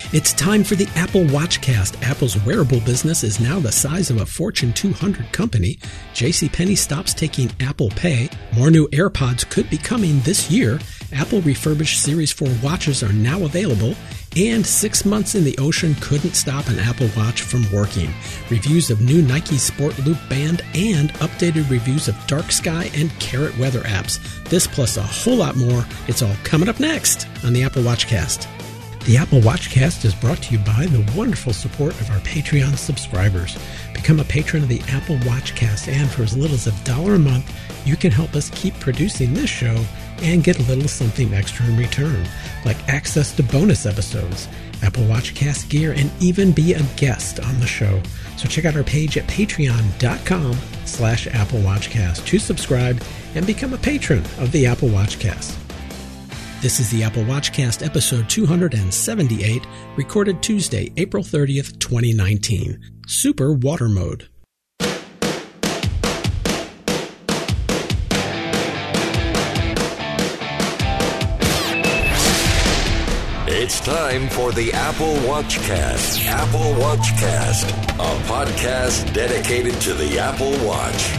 It's time for the Apple Watchcast. Apple's wearable business is now the size of a Fortune 200 company. JCPenney stops taking Apple Pay. More new AirPods could be coming this year. Apple refurbished Series 4 watches are now available. And 6 months in the ocean couldn't stop an Apple Watch from working. Reviews of new Nike Sport Loop Band and updated reviews of Dark Sky and Carrot weather apps. This plus a whole lot more. It's all coming up next on the Apple Watchcast. The Apple Watchcast is brought to you by the wonderful support of our Patreon subscribers. Become a patron of the Apple Watchcast, and for as little as $1 a month, you can help us keep producing this show and get a little something extra in return, like access to bonus episodes, Apple Watchcast gear, and even be a guest on the show. So check out our page at patreon.com/Apple Watchcast to subscribe and become a patron of the Apple Watchcast. This is the Apple Watchcast episode 278, recorded Tuesday, April 30th, 2019. Super Water Mode. It's time for the Apple Watchcast. Apple Watchcast, a podcast dedicated to the Apple Watch.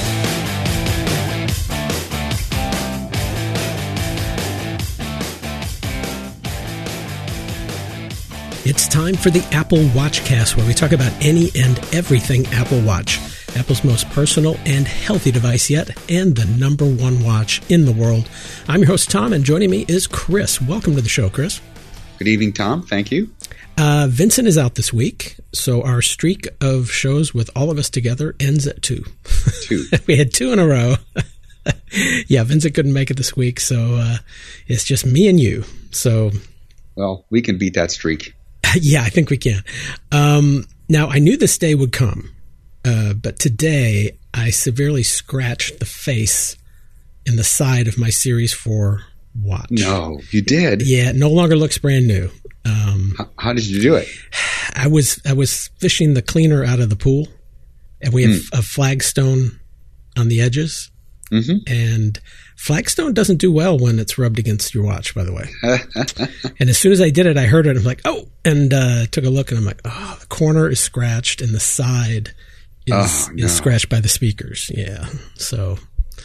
It's time for the Apple Watchcast, where we talk about any and everything Apple Watch. Apple's most personal and healthy device yet, and the number one watch in the world. I'm your host, Tom, and joining me is Chris. Welcome to the show, Chris. Good evening, Tom. Thank you. Vincent is out this week, so our streak of shows with all of us together ends at 2. 2. We had 2 in a row. Yeah, Vincent couldn't make it this week, so it's just me and you. So, well, we can beat that streak. Yeah, I think we can. Now, I knew this day would come, but today I severely scratched the face in the side of my Series 4 watch. No, you did? Yeah, it no longer looks brand new. How did you do it? I was fishing the cleaner out of the pool, and we have a flagstone on the edges. Mm-hmm. And flagstone doesn't do well when it's rubbed against your watch, by the way. And as soon as I did it, I heard it. I'm like, oh, and took a look, and I'm like, oh, the corner is scratched, and the side is scratched by the speakers. Yeah, so.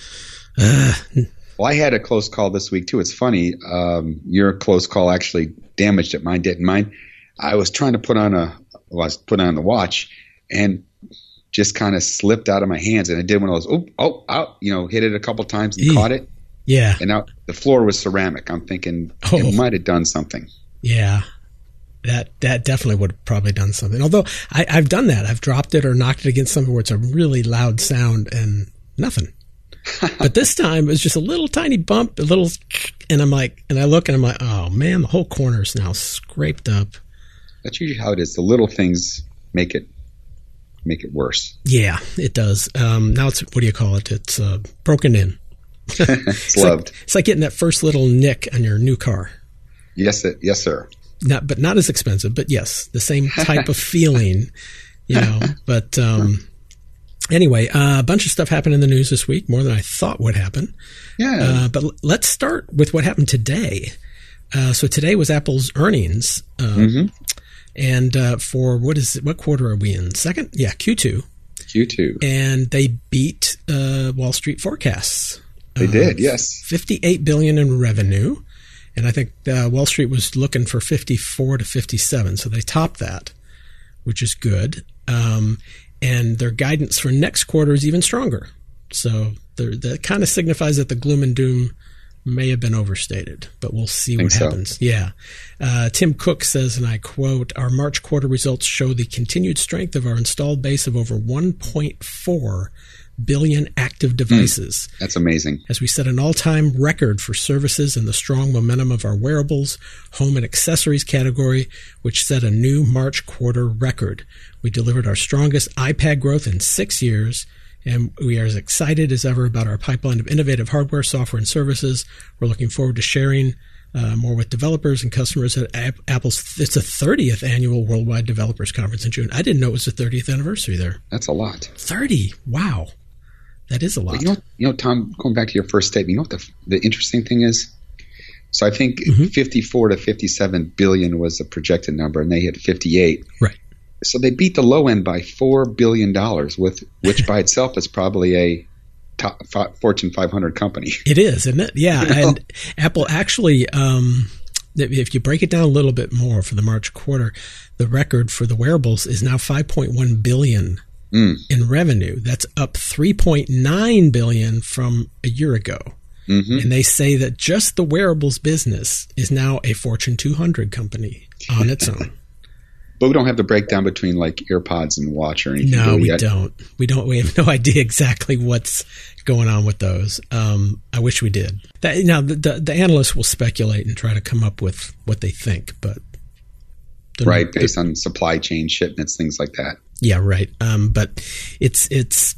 Well, I had a close call this week, too. It's funny. Your close call actually damaged it. Mine didn't. I was trying to put on the watch, and just kind of slipped out of my hands, and I did one of those, hit it a couple times and caught it. Yeah. And now the floor was ceramic. I'm thinking it might have done something. Yeah. That definitely would have probably done something. Although I've done that. I've dropped it or knocked it against something where it's a really loud sound and nothing. But this time it was just a little tiny bump, and I'm like, and I look and I'm like, oh man, the whole corner is now scraped up. That's usually how it is. The little things make it worse. Yeah, it does. Now it's, what do you call it? It's broken in. It's loved. It's like getting that first little nick on your new car. Yes, sir. Not as expensive, but yes, the same type of feeling, But anyway, a bunch of stuff happened in the news this week, more than I thought would happen. Yeah. But let's start with what happened today. So today was Apple's earnings. And for what quarter are we in? Second? Yeah, Q2. Q2. And they beat Wall Street forecasts. They did, yes. $58 billion in revenue. And I think Wall Street was looking for 54 to 57. So they topped that, which is good. And their guidance for next quarter is even stronger. So that kind of signifies that the gloom and doom may have been overstated, but we'll see what happens. Yeah. Tim Cook says, and I quote, "Our March quarter results show the continued strength of our installed base of over 1.4 billion active devices. That's amazing. As we set an all-time record for services and the strong momentum of our wearables, home and accessories category, which set a new March quarter record. We delivered our strongest iPad growth in 6 years, and we are as excited as ever about our pipeline of innovative hardware, software, and services. We're looking forward to sharing more with developers and customers at Apple's. It's the 30th annual Worldwide Developers Conference in June. I didn't know it was the 30th anniversary there. That's a lot. 30. Wow. That is a lot. Well, Tom, going back to your first statement, you know what the interesting thing is? So I think 54 to 57 billion was the projected number, and they hit 58. Right. So they beat the low end by $4 billion, which by itself is probably a top Fortune 500 company. It is, isn't it? Yeah. And Apple actually, if you break it down a little bit more for the March quarter, the record for the wearables is now $5.1 billion in revenue. That's up $3.9 billion from a year ago. And they say that just the wearables business is now a Fortune 200 company on its own. But we don't have the breakdown between like AirPods and watch or anything. No, we don't. We have no idea exactly what's going on with those. I wish we did. The analysts will speculate and try to come up with what they think, but based on supply chain shipments, things like that. Yeah, right. But it's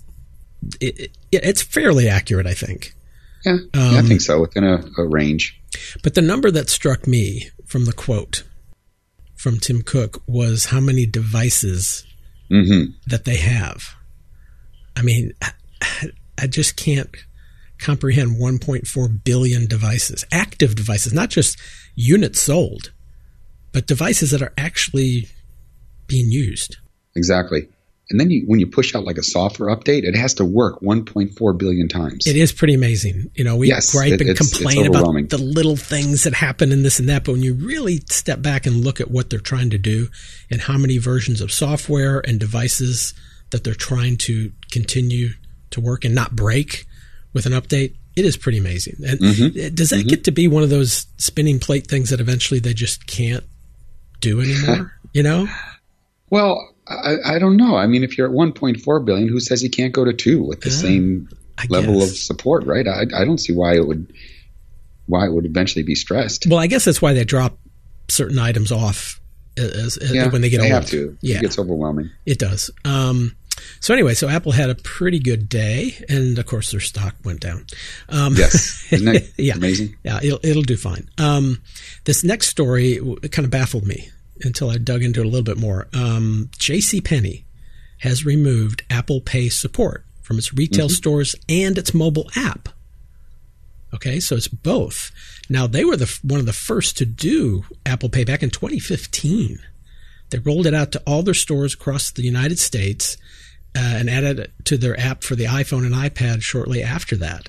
fairly accurate, I think. Yeah, I think so, within a range. But the number that struck me from the quote from Tim Cook was how many devices that they have. I mean, I just can't comprehend 1.4 billion devices, active devices, not just units sold, but devices that are actually being used. Exactly. And then when you push out like a software update, it has to work 1.4 billion times. It is pretty amazing. You know, we gripe and complain about the little things that happen in this and that, but when you really step back and look at what they're trying to do and how many versions of software and devices that they're trying to continue to work and not break with an update, it is pretty amazing. And does that get to be one of those spinning plate things that eventually they just can't do anymore? You know? Well, I don't know. I mean, if you're at 1.4 billion, who says you can't go to 2 with the same level of support, right? I don't see why it would eventually be stressed. Well, I guess that's why they drop certain items off when they get old. They have to. Yeah. It gets overwhelming. It does. So anyway, so Apple had a pretty good day, and of course their stock went down. Yes, isn't it amazing? Yeah, it'll do fine. This next story kind of baffled me until I dug into it a little bit more. JCPenney has removed Apple Pay support from its retail stores and its mobile app. Okay, so it's both. Now, they were one of the first to do Apple Pay back in 2015. They rolled it out to all their stores across the United States and added it to their app for the iPhone and iPad shortly after that.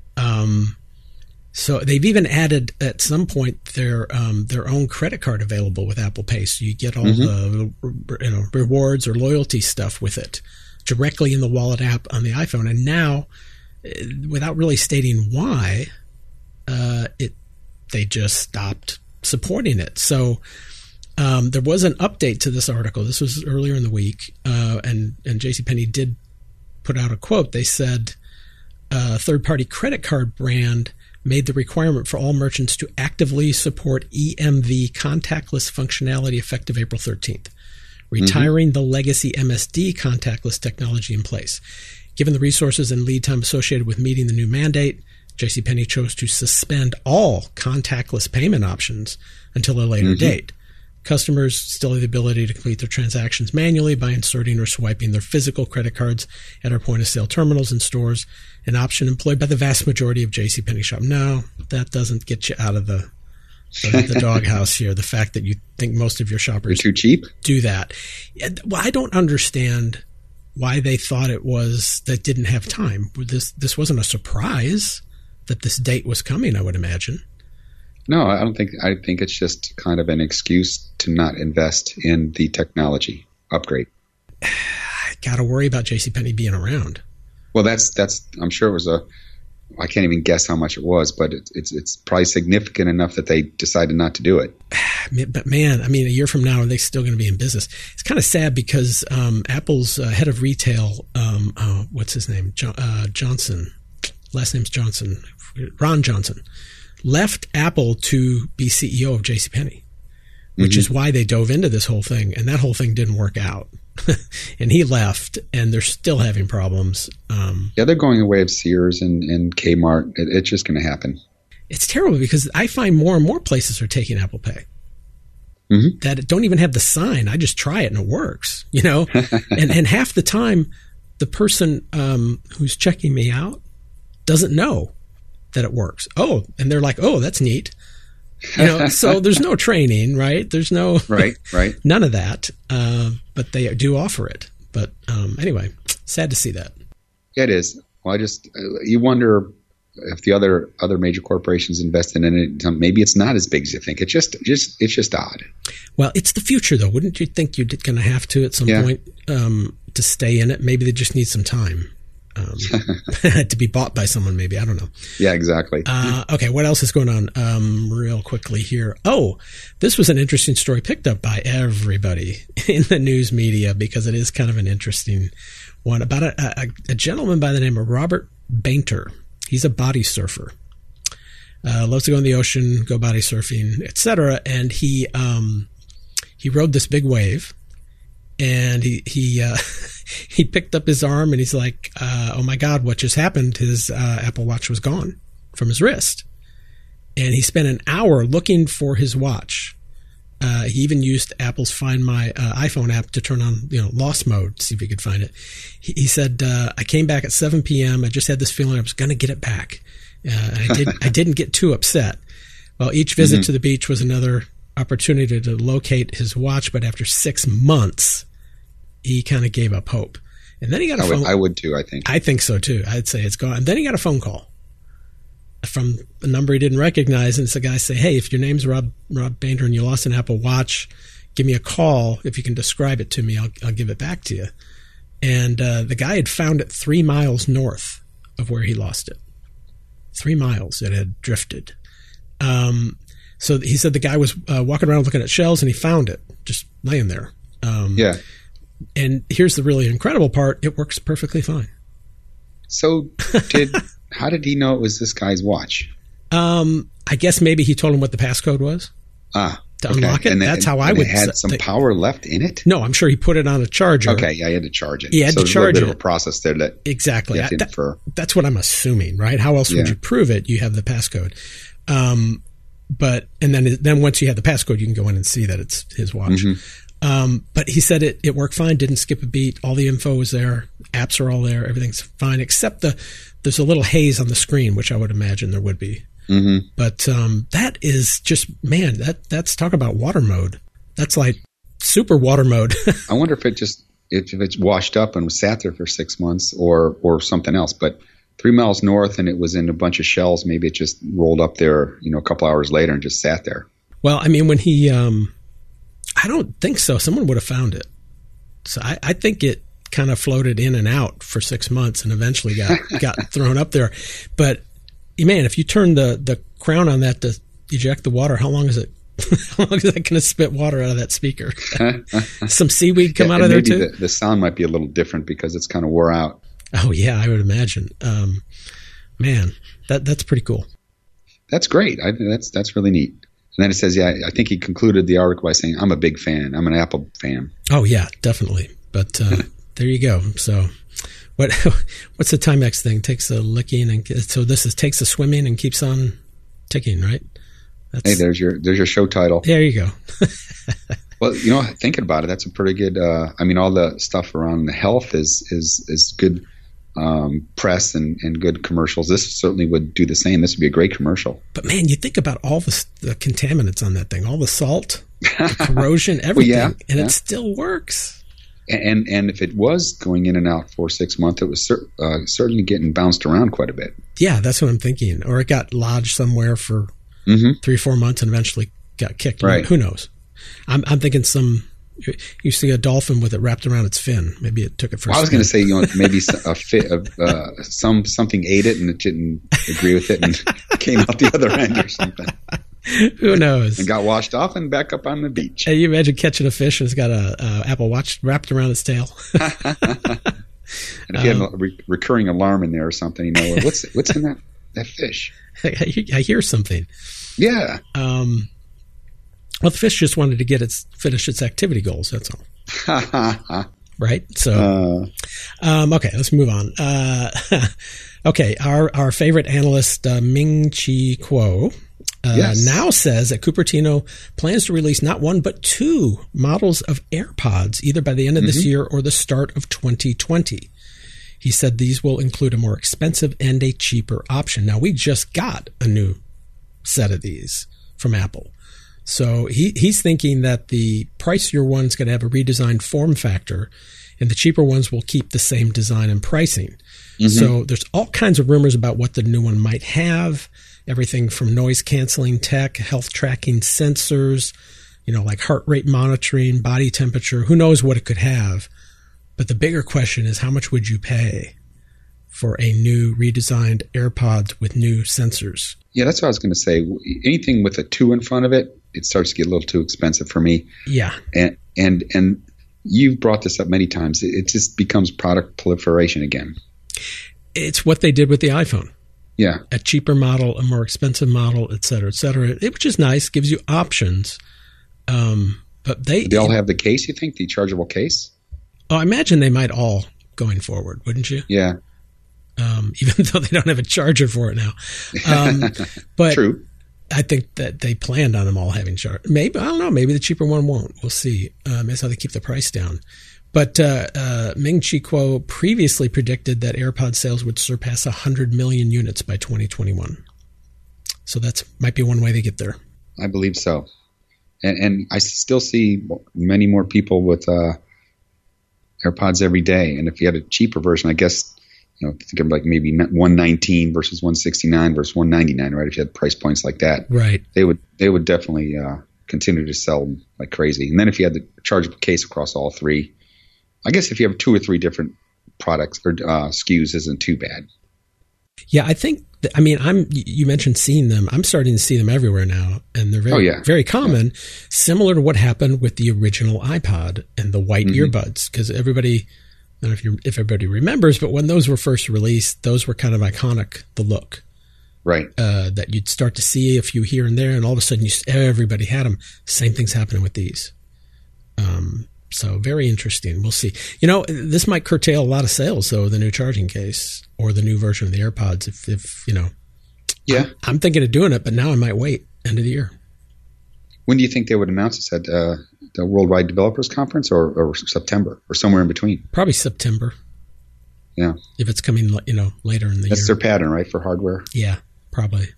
So they've even added at some point their own credit card available with Apple Pay, so you get all the rewards or loyalty stuff with it directly in the Wallet app on the iPhone. And now, without really stating why, they just stopped supporting it. So there was an update to this article. This was earlier in the week, and JCPenney did put out a quote. They said a third-party credit card brand made the requirement for all merchants to actively support EMV contactless functionality effective April 13th, retiring the legacy MSD contactless technology in place. Given the resources and lead time associated with meeting the new mandate, JCPenney chose to suspend all contactless payment options until a later date. Customers still have the ability to complete their transactions manually by inserting or swiping their physical credit cards at our point-of-sale terminals and stores, an option employed by the vast majority of JCPenney shops. No, that doesn't get you out of the doghouse here. The fact that you think most of your shoppers too cheap do that. Well, I don't understand why they thought it was that didn't have time. This wasn't a surprise that this date was coming, I would imagine. No, I don't think. I think it's just kind of an excuse to not invest in the technology upgrade. I got to worry about JCPenney being around. Well, that's. I'm sure it was I can't even guess how much it was, but it's probably significant enough that they decided not to do it. But man, I mean, a year from now, are they still going to be in business? It's kind of sad because Apple's head of retail, what's his name? Johnson. Last name's Johnson. Ron Johnson. Left Apple to be CEO of JCPenney, which is why they dove into this whole thing. And that whole thing didn't work out. And he left, and they're still having problems. Yeah, they're going away of Sears and Kmart. It's just going to happen. It's terrible because I find more and more places are taking Apple Pay that don't even have the sign. I just try it and it works, you know. and half the time, the person who's checking me out doesn't know that it works. Oh, and they're like, oh, that's neat. So there's no training, right? There's no right. none of that. But they do offer it. But anyway, sad to see that. Yeah, it is. Well, you wonder if the other major corporations invested in it. Maybe it's not as big as you think. It's just odd. Well, it's the future, though. Wouldn't you think you're going to have to at some point to stay in it? Maybe they just need some time. To be bought by someone, maybe. I don't know. Yeah, exactly. Okay, what else is going on real quickly here? Oh, this was an interesting story picked up by everybody in the news media because it is kind of an interesting one about a gentleman by the name of Robert Bainter. He's a body surfer. Loves to go in the ocean, go body surfing, etc. And he rode this big wave. And he picked up his arm and he's like, oh my God, what just happened? His Apple Watch was gone from his wrist. And he spent an hour looking for his watch. He even used Apple's Find My iPhone app to turn on, lost mode, see if he could find it. He said, I came back at 7 p.m. I just had this feeling I was going to get it back. I didn't get too upset. Well, each visit to the beach was another opportunity to locate his watch, but after 6 months, he kind of gave up hope. And then he got a phone. I would too, I think. I think so too. I'd say it's gone. And then he got a phone call from a number he didn't recognize. And it's a guy say, hey, if your name's Rob Bainter and you lost an Apple Watch, give me a call. If you can describe it to me, I'll give it back to you. And the guy had found it 3 miles north of where he lost it. 3 miles it had drifted. So he said the guy was walking around looking at shells and he found it just laying there. And here's the really incredible part. It works perfectly fine. So how did he know it was this guy's watch? I guess maybe he told him what the passcode was to unlock it. That's how I would. It had some power left in it? No, I'm sure he put it on a charger. Okay, yeah, he had to charge it. He had to charge it. There's a bit of a process there that exactly. That's what I'm assuming, right? How else would you prove it? You have the passcode. But then once you have the passcode, you can go in and see that it's his watch. But he said it worked fine, didn't skip a beat. All the info was there. Apps are all there. Everything's fine, except there's a little haze on the screen, which I would imagine there would be. But that is just, man, that's talk about water mode. That's like super water mode. I wonder if it's washed up and sat there for 6 months or something else. But 3 miles north and it was in a bunch of shells. Maybe it just rolled up there, a couple hours later and just sat there. Well, I mean, when he, I don't think so. Someone would have found it. So I think it kind of floated in and out for 6 months and eventually got thrown up there. But man, if you turn the crown on that to eject the water, how long is it? How long is that going to spit water out of that speaker? Some seaweed come out of there too? The sound might be a little different because it's kind of wore out. Oh yeah, I would imagine. Man, that's pretty cool. That's great. That's really neat. And then it says, I think he concluded the article by saying, I'm a big fan. I'm an Apple fan. Oh yeah, definitely. But there you go. So what's the Timex thing? Takes a licking and so this takes a swimming and keeps on ticking, right? Hey, there's your show title. There you go. Well, thinking about it, that's a pretty good. All the stuff around the health is good press and good commercials. This certainly would do the same. This would be a great commercial. But man, you think about all the contaminants on that thing, all the salt, the corrosion, everything, it still works. And if it was going in and out for 6 months, it was certainly getting bounced around quite a bit. Yeah, that's what I'm thinking. Or it got lodged somewhere for 3 or 4 months and eventually got kicked. Right. Who knows? I'm thinking you see a dolphin with it wrapped around its fin. Maybe it took it for. I was going to say, maybe something ate it and it didn't agree with it and came out the other end or something. Who knows? And got washed off and back up on the beach. Hey, you imagine catching a fish and it's got a Apple Watch wrapped around its tail. And if you had a recurring alarm in there or something, what's in that fish? I hear something. Yeah. Well, the fish just wanted to finish its activity goals. That's all. Right. So, okay, let's move on. Okay. Our favorite analyst, Ming-Chi Kuo, now says that Cupertino plans to release not one, but 2 models of AirPods, either by the end of this year or the start of 2020. He said these will include a more expensive and a cheaper option. Now, we just got a new set of these from Apple. So he's thinking that the pricier one's going to have a redesigned form factor, and the cheaper ones will keep the same design and pricing. Mm-hmm. So there's all kinds of rumors about what the new one might have. Everything from noise canceling tech, health tracking sensors, like heart rate monitoring, body temperature. Who knows what it could have? But the bigger question is, how much would you pay for a new redesigned AirPods with new sensors? Yeah, that's what I was going to say. Anything with a 2 in front of it, it starts to get a little too expensive for me. Yeah. And you've brought this up many times. It just becomes product proliferation again. It's what they did with the iPhone. Yeah. A cheaper model, a more expensive model, et cetera, which is nice, gives you options. But they all have the case, you think, the chargeable case? Oh, I imagine they might all going forward, wouldn't you? Yeah. Even though they don't have a charger for it now. But True. I think that they planned on them all having charge. Maybe, I don't know, maybe the cheaper one won't. We'll see. That's how they keep the price down. But Ming-Chi Kuo previously predicted that AirPod sales would surpass 100 million units by 2021. So that might be one way they get there. I believe so. And I still see many more people with AirPods every day. And if you had a cheaper version, I guess, think of like maybe 119 versus 169 versus 199, right? If you had price points like that, right? They would definitely continue to sell like crazy. And then if you had the chargeable case across all three, I guess if you have 2 or 3 different products or SKUs, isn't too bad. Yeah, I think. You mentioned seeing them. I'm starting to see them everywhere now, and they're very common. Yeah. Similar to what happened with the original iPod and the white earbuds, because everybody. I don't know if everybody remembers, but when those were first released, those were kind of iconic, the look. Right. That you'd start to see a few here and there, and all of a sudden everybody had them. Same thing's happening with these. So very interesting. We'll see. This might curtail a lot of sales, though, the new charging case or the new version of the AirPods. If Yeah. I'm thinking of doing it, but now I might wait end of the year. When do you think they would announce this, at the Worldwide Developers Conference or September or somewhere in between? Probably September. Yeah. If it's coming, later in the year. That's their pattern, right, for hardware? Yeah, probably.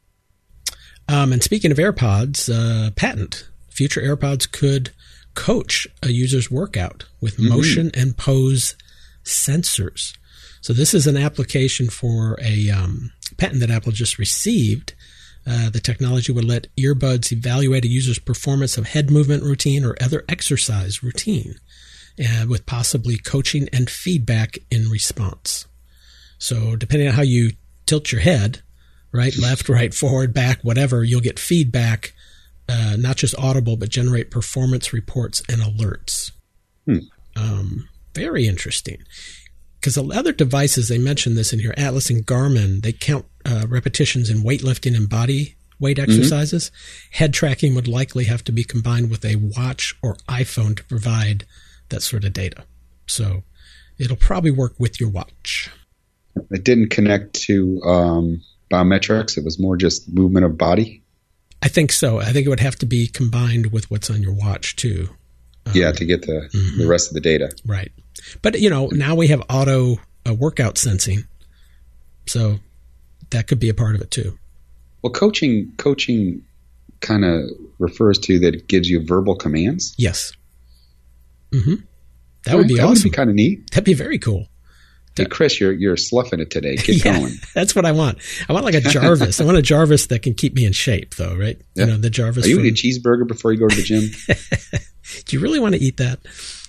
And speaking of AirPods, patent. Future AirPods could coach a user's workout with motion and pose sensors. So this is an application for a patent that Apple just received. The technology would let earbuds evaluate a user's performance of head movement routine or other exercise routine, with possibly coaching and feedback in response. So depending on how you tilt your head, right, left, right, forward, back, whatever, you'll get feedback, not just audible, but generate performance reports and alerts. Very interesting. Because the other devices, they mentioned this in here, Atlas and Garmin, they count repetitions in weightlifting and body weight exercises. Head tracking would likely have to be combined with a watch or iPhone to provide that sort of data. So it'll probably work with your watch. It didn't connect to biometrics. It was more just movement of body. I think so. I think it would have to be combined with what's on your watch too. To get the rest of the data. Right. But, now we have auto workout sensing. So that could be a part of it too. Well, coaching kind of refers to that it gives you verbal commands. Yes. That would be awesome. That would be kind of neat. That'd be very cool. Hey, Chris, you're sloughing it today. Get going. That's what I want. I want like a Jarvis. I want a Jarvis that can keep me in shape, though, right? Yeah. The Jarvis. Are you eating a cheeseburger before you go to the gym? Do you really want to eat that?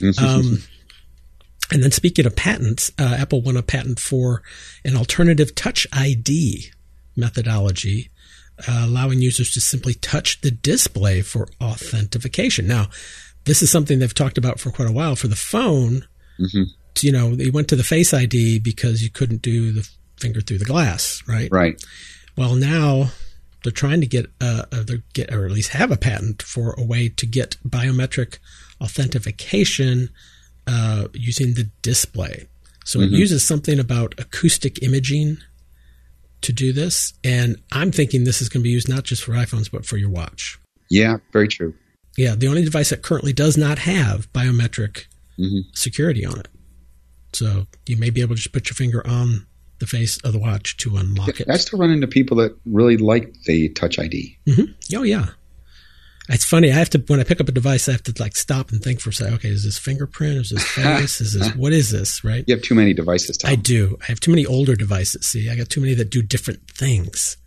And then speaking of patents, Apple won a patent for an alternative Touch ID methodology, allowing users to simply touch the display for authentication. Now, this is something they've talked about for quite a while. For the phone, they went to the Face ID because you couldn't do the finger through the glass, right? Right. Well, now they're trying to get or at least have a patent for a way to get biometric authentication using the display. So it uses something about acoustic imaging to do this. And I'm thinking this is going to be used not just for iPhones, but for your watch. Yeah, very true. Yeah, the only device that currently does not have biometric security on it. So you may be able to just put your finger on the face of the watch to unlock it. I still run into people that really like the Touch ID. Oh, yeah. It's funny. When I pick up a device, I have to like stop and think for a second. Okay, is this fingerprint? Is this face? What is this? Right? You have too many devices, Tom. I do. I have too many older devices. See, I got too many that do different things.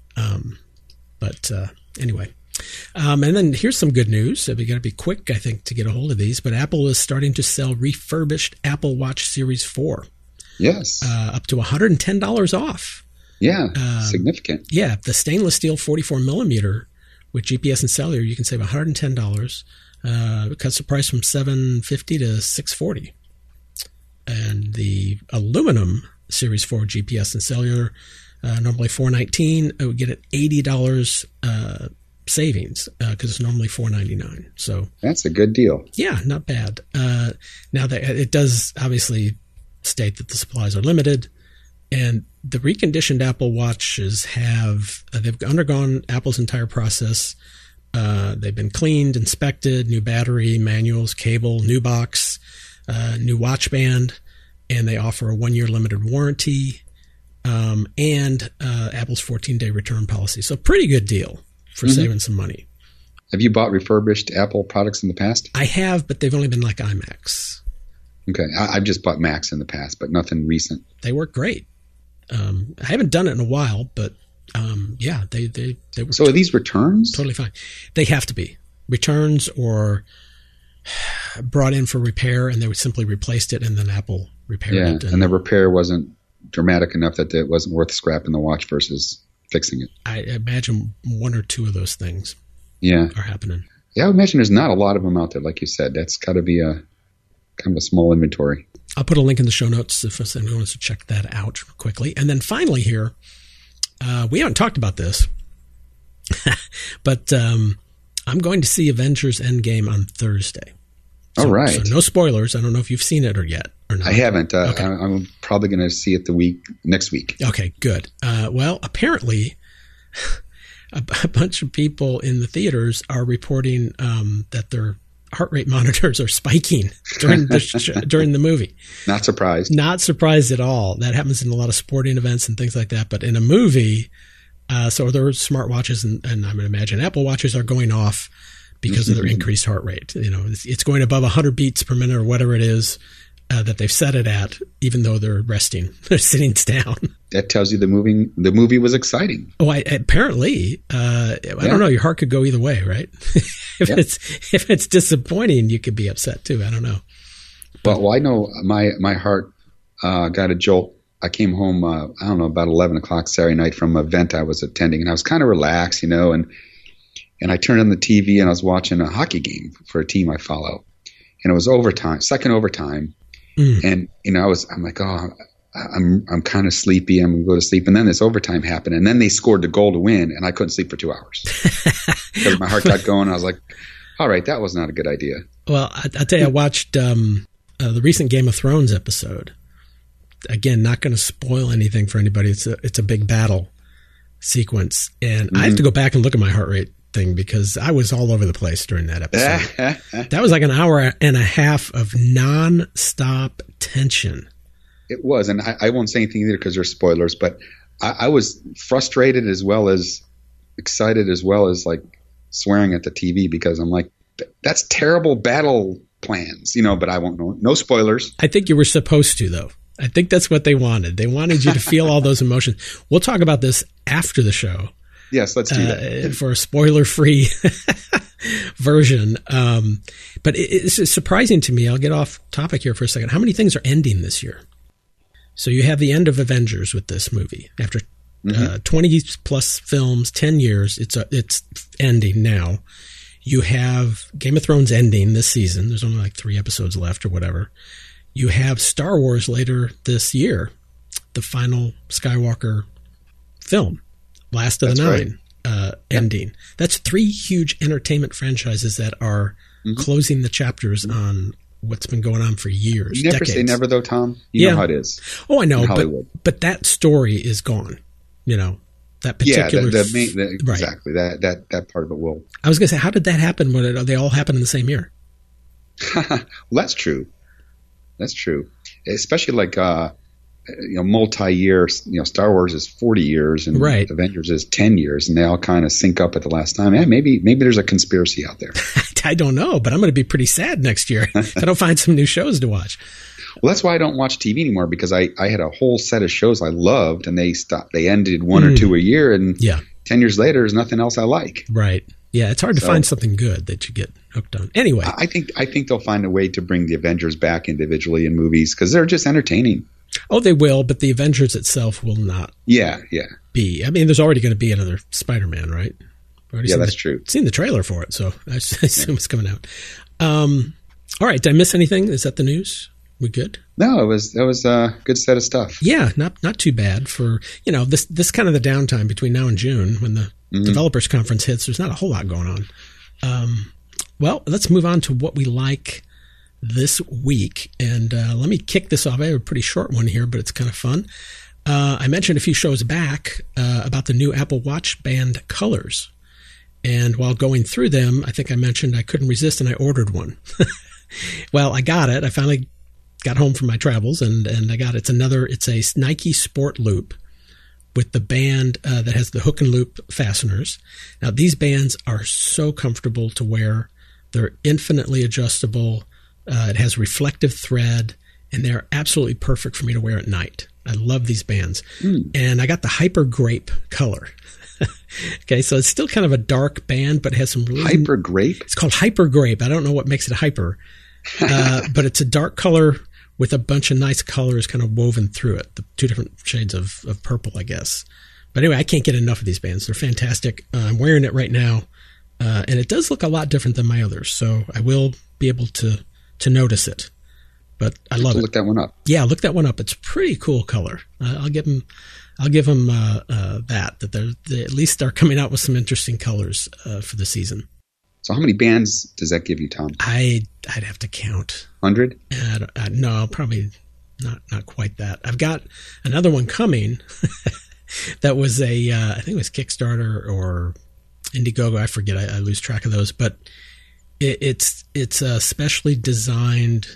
Anyway. And then here's some good news. We got to be quick, I think, to get a hold of these. But Apple is starting to sell refurbished Apple Watch Series 4. Yes. Up to $110 off. Yeah, significant. Yeah, the stainless steel 44 millimeter with GPS and cellular, you can save $110. It cuts the price from $750 to $640. And the aluminum Series 4 GPS and cellular, normally $419, it would get an $80 savings because it's normally $499. So that's a good deal. Yeah, not bad. Now that it does obviously state that the supplies are limited, and the reconditioned Apple Watches they've undergone Apple's entire process. They've been cleaned, inspected, new battery, manuals, cable, new box, new watch band, and they offer a 1-year limited warranty and Apple's 14-day return policy. So pretty good deal for saving some money. Have you bought refurbished Apple products in the past? I have, but they've only been like iMacs. Okay. I've just bought Macs in the past, but nothing recent. They work great. I haven't done it in a while, but yeah, they were. So are these returns? Totally fine. They have to be returns or brought in for repair, and they would simply replaced it, and then Apple repaired it. And the repair wasn't dramatic enough that it wasn't worth scrapping the watch versus fixing it. I imagine 1 or 2 of those things are happening. Yeah, I would imagine there's not a lot of them out there, like you said. That's got to be a kind of a small inventory. I'll put a link in the show notes if anyone wants to check that out quickly. And then finally here, we haven't talked about this, but I'm going to see Avengers Endgame on Thursday. So, all right. So no spoilers. I don't know if you've seen it or not. I haven't. Okay. I'm probably going to see it next week. Okay, good. Well, apparently a bunch of people in the theaters are reporting that their heart rate monitors are spiking during the movie. Not surprised. Not surprised at all. That happens in a lot of sporting events and things like that. But in a movie, so there are smartwatches and I would imagine Apple Watches are going off because of their increased heart rate. You know, it's going above 100 beats per minute or whatever it is that they've set it at, even though they're resting, they're sitting down. That tells you the movie was exciting. Oh, apparently, I don't know. Your heart could go either way, right? If it's disappointing, you could be upset too. I don't know. Well, I know my heart got a jolt. I came home, I don't know, about 11 o'clock Saturday night from an event I was attending, and I was kind of relaxed, and I turned on the TV and I was watching a hockey game for a team I follow, and it was overtime, second overtime. And, I'm like, oh, I'm kind of sleepy. I'm going to go to sleep. And then this overtime happened. And then they scored the goal to win. And I couldn't sleep for 2 hours because my heart got going. I was like, all right, that was not a good idea. Well, I'll tell you, I watched the recent Game of Thrones episode. Again, not going to spoil anything for anybody. It's a big battle sequence. And I have to go back and look at my heart rate thing because I was all over the place during that episode. That was like an hour and a half of non-stop tension. It was, and I won't say anything either because there's spoilers, but I was frustrated as well as excited as well as like swearing at the TV because I'm like, that's terrible battle plans, but I won't know. No spoilers. I think you were supposed to, though. I think that's what they wanted. They wanted you to feel all those emotions. We'll talk about this after the show. Yes, let's do that. For a spoiler-free version. But it's surprising to me. I'll get off topic here for a second. How many things are ending this year? So you have the end of Avengers with this movie. After 20-plus films, 10 years, it's ending now. You have Game of Thrones ending this season. There's only like 3 episodes left or whatever. You have Star Wars later this year, the final Skywalker film. Last of the Nine ending. That's 3 huge entertainment franchises that are closing the chapters on what's been going on for years. You never say never, though, Tom. You know how it is. Oh, I know, but that story is gone. That particular exactly that part of it will. I was going to say, how did that happen? When they all happened in the same year? Well, that's true. That's true. Especially like multi-year. Star Wars is 40 years, and right. Avengers is 10 years, and they all kind of sync up at the last time. Maybe there's a conspiracy out there. I don't know, but I'm going to be pretty sad next year if I don't find some new shows to watch. Well, that's why I don't watch TV anymore, because I had a whole set of shows I loved, and they stopped. They ended one or two a year, and 10 years later, there's nothing else I like. Right. Yeah, it's hard to find something good that you get hooked on. Anyway, I think they'll find a way to bring the Avengers back individually in movies, because they're just entertaining. Oh, they will, but the Avengers itself will not. Yeah. Be. I mean, there's already going to be another Spider-Man, right? Yeah, that's true. Seen the trailer for it, so I assume it's coming out. All right, did I miss anything? Is that the news? We good? No, that was a good set of stuff. Yeah, not too bad for this kind of the downtime between now and June when the developers conference hits. There's not a whole lot going on. Well, let's move on to what we like this week, and let me kick this off. I have a pretty short one here, but it's kind of fun. I mentioned a few shows back about the new Apple Watch band colors, and while going through them, I think I mentioned I couldn't resist and I ordered one. Well, I got it. I finally got home from my travels, and I got it. It's a Nike Sport Loop with the band that has the hook and loop fasteners. Now, these bands are so comfortable to wear. They're infinitely adjustable. It has reflective thread, and they're absolutely perfect for me to wear at night. I love these bands. And I got the Hyper Grape color. Okay, so it's still kind of a dark band, but it has some really... Hyper Grape? It's called Hyper Grape. I don't know what makes it hyper, but it's a dark color with a bunch of nice colors kind of woven through it, the two different shades of purple, I guess. But anyway, I can't get enough of these bands. They're fantastic. I'm wearing it right now, and it does look a lot different than my others, so I will be able to notice it. But I love it. Look that one up. Yeah, look that one up. It's a pretty cool color. I'll give them that they at least are coming out with some interesting colors for the season. So how many bands does that give you, Tom? I'd have to count. 100? No, probably not quite that. I've got another one coming that was I think it was Kickstarter or Indiegogo. I forget. I lose track of those. But it's a specially designed.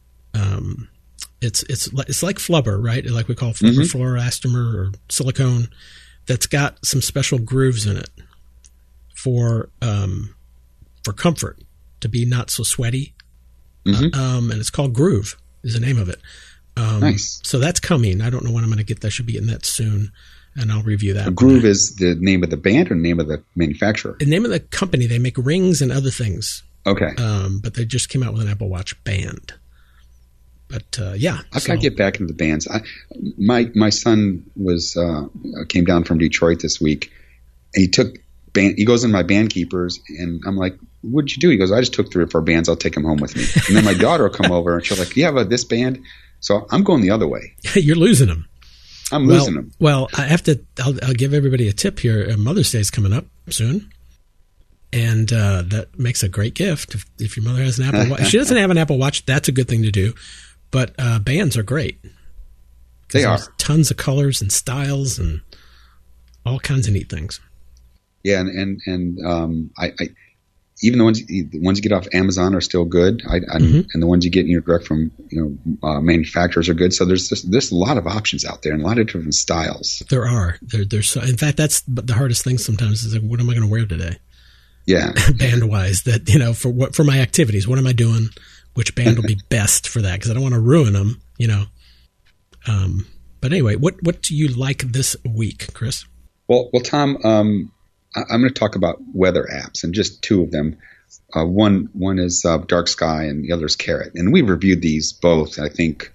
It's like flubber, right? Like we call flubber, fluoroelastomer or silicone. That's got some special grooves in it for comfort, to be not so sweaty. And it's called Groove is the name of it. Nice. So that's coming. I don't know when I'm going to get that. I should be getting that soon, and I'll review that. Groove is the name of the band or the name of the manufacturer? The name of the company. They make rings and other things. Okay. But they just came out with an Apple Watch band. But yeah, I've got to get back into the bands. My son came down from Detroit this week. And he goes in my band keepers, and I'm like, "What'd you do?" He goes, "I just took 3 or 4 bands. I'll take them home with me." And then my daughter will come over, and she'll like, "You have this band?" So I'm going the other way. You're losing them. I'm losing them. Well, I'll give everybody a tip here. Mother's Day is coming up soon. And that makes a great gift if your mother has an Apple Watch. If she doesn't have an Apple Watch, that's a good thing to do. But bands are great. They are. Tons of colors and styles and all kinds of neat things. Yeah, and I even the ones you get off Amazon are still good. And the ones you get direct from manufacturers are good. So there's a lot of options out there and a lot of different styles. There are. There's in fact that's the hardest thing sometimes is like, what am I going to wear today? Yeah, band wise, that for my activities, what am I doing? Which band will be best for that? Because I don't want to ruin them, But anyway, what do you like this week, Chris? Well, Tom, I'm going to talk about weather apps and just 2 of them. One is Dark Sky and the other is Carrot, and we reviewed these both. I think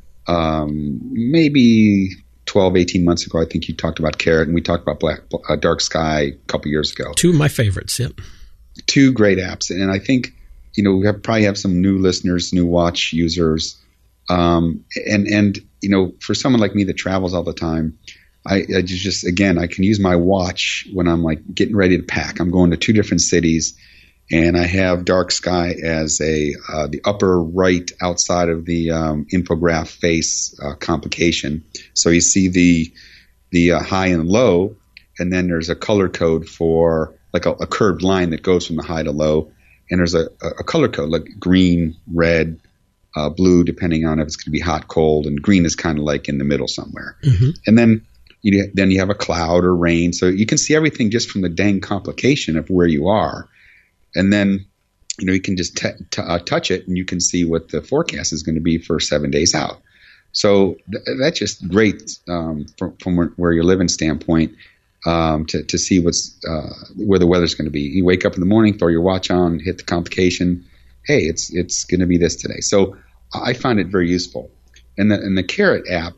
maybe 12, 18 months ago. I think you talked about Carrot, and we talked about Dark Sky a couple years ago. 2 of my favorites. Yep. 2 great apps, and I think we probably have some new listeners, new watch users, and for someone like me that travels all the time, I can use my watch when I'm like getting ready to pack. I'm going to 2 different cities, and I have Dark Sky as the upper right outside of the infograph face complication. So you see the high and low, and then there's a color code for like a curved line that goes from the high to low. And there's a color code like green, red, blue depending on if it's going to be hot, cold, and green is kind of like in the middle somewhere. Mm-hmm. And then you have a cloud or rain, so you can see everything just from the dang complication of where you are. And then you can just touch it, and you can see what the forecast is going to be for 7 days out. So that's just great from where you're living standpoint to see where the weather's going to be. You wake up in the morning, throw your watch on, hit the complication. Hey, it's going to be this today. So I find it very useful. And the Carrot app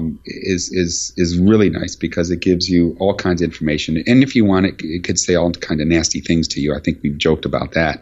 is really nice because it gives you all kinds of information. And if you want it could say all kind of nasty things to you. I think we've joked about that.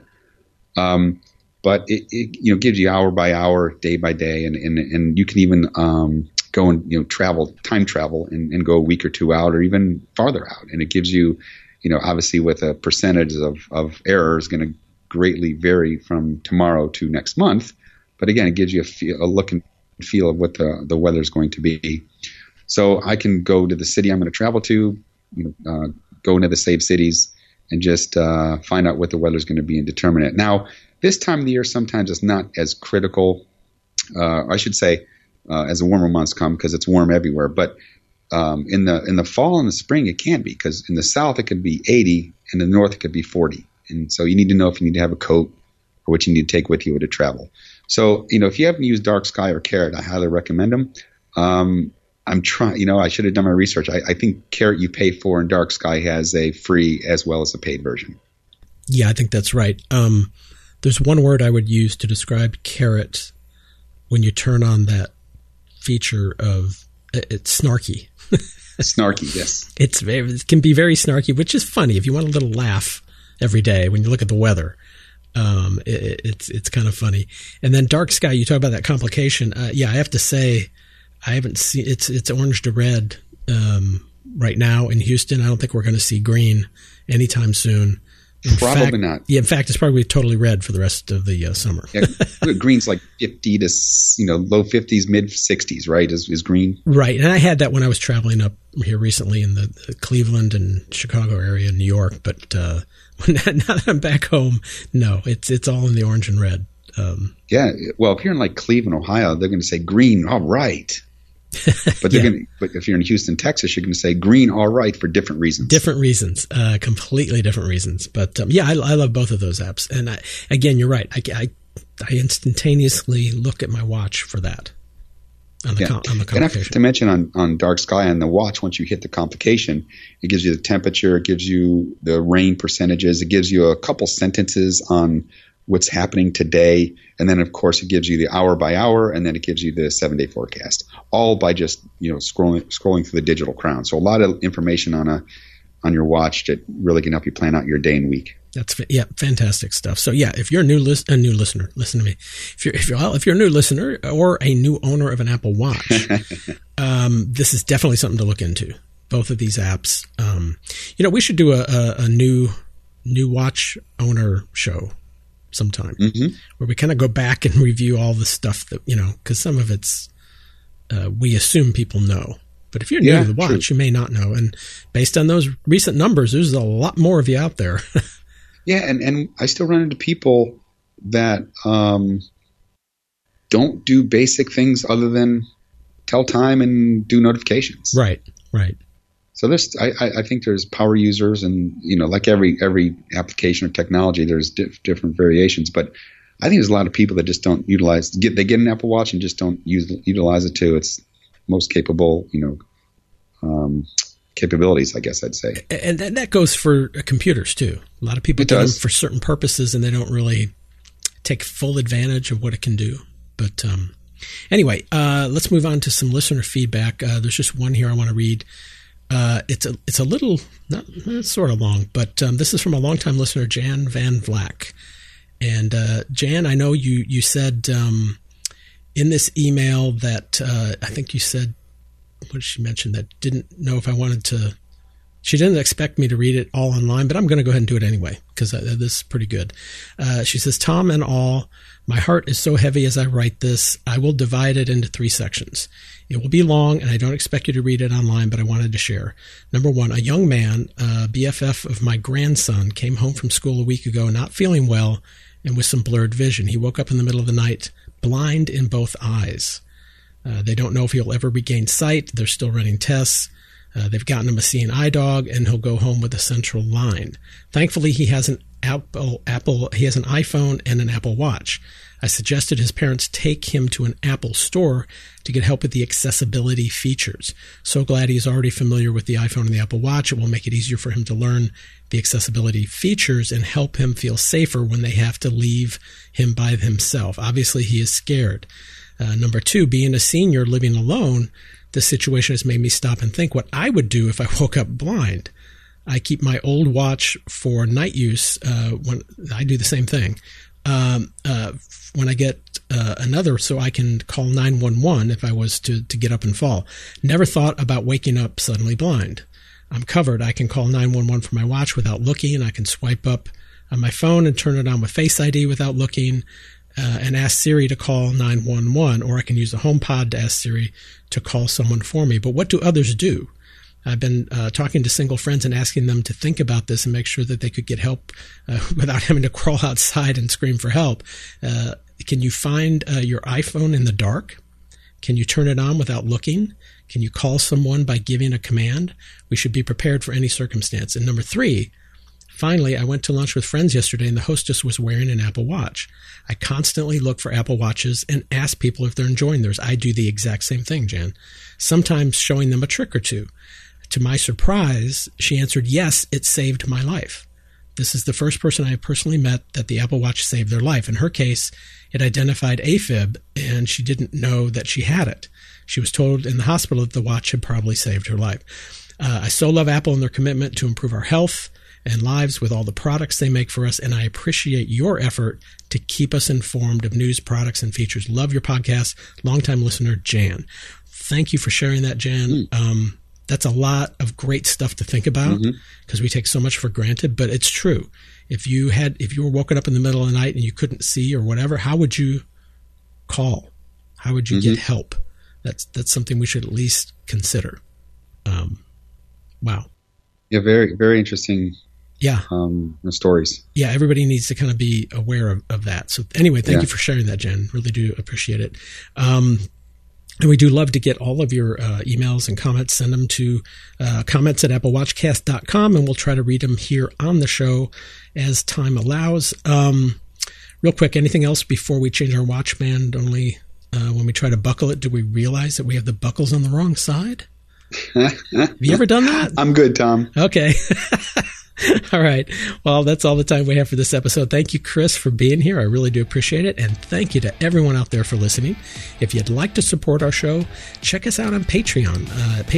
But it gives you hour by hour, day by day, and you can even go and time travel and go a week or two out or even farther out. And it gives you, obviously with a percentage of error is going to greatly vary from tomorrow to next month. But again, it gives you a look and feel of what the weather is going to be. So I can go to the city I'm going to travel to, go into the saved cities and just find out what the weather is going to be and determine it. Now, this time of the year, sometimes it's not as critical, I should say, as the warmer months come because it's warm everywhere. But in the fall and the spring, it can be because in the south it could be 80 and in the north it could be 40. And so you need to know if you need to have a coat or what you need to take with you to travel. So, if you haven't used Dark Sky or Carrot, I highly recommend them. I'm trying, I should have done my research. I think Carrot you pay for and Dark Sky has a free as well as a paid version. Yeah, I think that's right. There's one word I would use to describe Carrot when you turn on that feature of it's snarky. Snarky, yes. It can be very snarky, which is funny if you want a little laugh every day when you look at the weather. It's kind of funny. And then Dark Sky, you talk about that complication. Yeah, I have to say, I haven't seen it's orange to red right now in Houston. I don't think we're going to see green anytime soon. Probably not. Yeah, in fact, it's probably totally red for the rest of the summer. Yeah, green's like 50 to low 50s, mid 60s, right? Is green? Right, and I had that when I was traveling up here recently in the Cleveland and Chicago area, New York. But now that I'm back home, no, it's all in the orange and red. Yeah, well, if you're in like Cleveland, Ohio, they're going to say green, all right. But but if you're in Houston, Texas, you're going to say green, all right, for different reasons. Different reasons, completely different reasons. But I love both of those apps. And again, you're right. I instantaneously look at my watch for that on the complication. And I have to mention on Dark Sky on the watch, once you hit the complication, it gives you the temperature, it gives you the rain percentages, it gives you a couple sentences on what's happening today, and then of course it gives you the hour by hour, and then it gives you the 7-day forecast, all by just scrolling through the digital crown. So a lot of information on your watch that really can help you plan out your day and week. That's fantastic stuff. So if you're a new listener, listen to me. If you're a new listener or a new owner of an Apple Watch, this is definitely something to look into. Both of these apps. We should do a new watch owner show sometime, where we kind of go back and review all the stuff that, because some of it's, we assume people know. But if you're new to the watch, true, you may not know. And based on those recent numbers, there's a lot more of you out there. Yeah, and I still run into people that don't do basic things other than tell time and do notifications. Right. So I think there's power users, and like every application or technology, there's different variations. But I think there's a lot of people that just don't utilize. They get an Apple Watch and just don't utilize it to its most capable, capabilities, I guess I'd say. And that goes for computers too. A lot of people do them for certain purposes, and they don't really take full advantage of what it can do. But anyway, let's move on to some listener feedback. There's just one here I want to read. It's a little, it's sort of long, but this is from a longtime listener, Jan Van Vlack. And Jan, I know you said in this email that I think you said, what did she mention? That didn't know if I wanted to. She didn't expect me to read it all online, but I'm going to go ahead and do it anyway because this is pretty good. She says, Tom and all, my heart is so heavy as I write this, I will divide it into 3 sections. It will be long, and I don't expect you to read it online, but I wanted to share. Number 1, a young man, BFF of my grandson, came home from school a week ago not feeling well and with some blurred vision. He woke up in the middle of the night blind in both eyes. They don't know if he'll ever regain sight. They're still running tests. They've gotten him a seeing eye dog, and he'll go home with a central line. Thankfully, he has an he has an iPhone and an Apple Watch. I suggested his parents take him to an Apple store to get help with the accessibility features. So glad he's already familiar with the iPhone and the Apple Watch. It will make it easier for him to learn the accessibility features and help him feel safer when they have to leave him by himself. Obviously, he is scared. Number 2, being a senior living alone, this situation has made me stop and think what I would do if I woke up blind. I keep my old watch for night use when I do the same thing. When I get another, so I can call 911 if I was to get up and fall. Never thought about waking up suddenly blind. I'm covered. I can call 911 from my watch without looking. I can swipe up on my phone and turn it on with Face ID without looking. And ask Siri to call 911, or I can use the HomePod to ask Siri to call someone for me. But what do others do? I've been talking to single friends and asking them to think about this and make sure that they could get help without having to crawl outside and scream for help. Can you find your iPhone in the dark? Can you turn it on without looking? Can you call someone by giving a command? We should be prepared for any circumstance. And number 3, finally, I went to lunch with friends yesterday and the hostess was wearing an Apple Watch. I constantly look for Apple Watches and ask people if they're enjoying theirs. I do the exact same thing, Jan, sometimes showing them a trick or two. To my surprise, she answered, yes, it saved my life. This is the first person I have personally met that the Apple Watch saved their life. In her case, it identified AFib, and she didn't know that she had it. She was told in the hospital that the watch had probably saved her life. I so love Apple and their commitment to improve our health and lives with all the products they make for us, and I appreciate your effort to keep us informed of news, products, and features. Love your podcast. Longtime listener, Jan. Thank you for sharing that, Jan. That's a lot of great stuff to think about because we take so much for granted, but it's true. If you were woken up in the middle of the night and you couldn't see or whatever, how would you call? How would you get help? That's something we should at least consider. Wow. Yeah, very, very interesting. Yeah. Stories. Yeah, everybody needs to kind of be aware of that. So anyway, thank you for sharing that, Jen. Really do appreciate it. And we do love to get all of your emails and comments. Send them to comments@applewatchcast.com, and we'll try to read them here on the show as time allows. Real quick, anything else before we change our watch band? Only when we try to buckle it, do we realize that we have the buckles on the wrong side? Have you ever done that? I'm good, Tom. Okay. All right. Well, that's all the time we have for this episode. Thank you, Chris, for being here. I really do appreciate it. And thank you to everyone out there for listening. If you'd like to support our show, check us out on Patreon,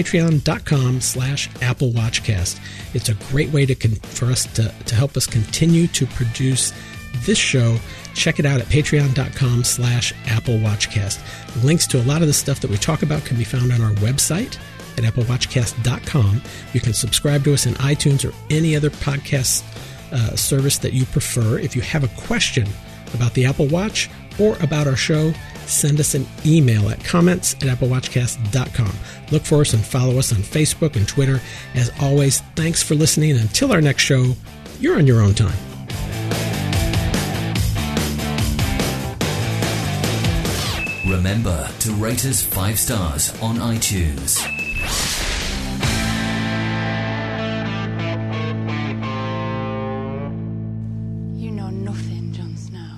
patreon.com/AppleWatchcast. It's a great way for us to help us continue to produce this show. Check it out at patreon.com/AppleWatchcast. Links to a lot of the stuff that we talk about can be found on our website at applewatchcast.com. You can subscribe to us in iTunes or any other podcast service that you prefer. If you have a question about the Apple Watch or about our show, send us an email at comments@applewatchcast.com. Look for us and follow us on Facebook and Twitter. As always, thanks for listening. Until our next show, you're on your own time. Remember to rate us 5 stars on iTunes. You know nothing, Jon Snow.